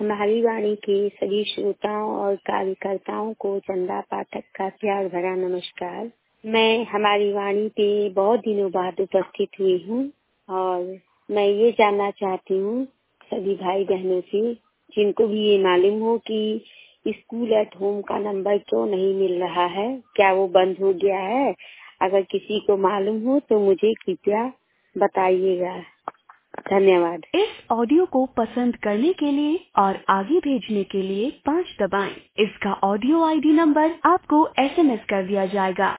हमारी वाणी के सभी श्रोताओं और कार्यकर्ताओं को चंदा पाठक का प्यार भरा नमस्कार। मैं हमारी वाणी पे बहुत दिनों बाद उपस्थित हुई हूँ और मैं ये जानना चाहती हूँ सभी भाई बहनों से, जिनको भी ये मालूम हो कि स्कूल एट होम का नंबर क्यों नहीं मिल रहा है, क्या वो बंद हो गया है? अगर किसी को मालूम हो तो मुझे कृपया बताइएगा। धन्यवाद। इस ऑडियो को पसंद करने के लिए और आगे भेजने के लिए 5 दबाएं। इसका ऑडियो आईडी नंबर आपको SMS कर दिया जाएगा।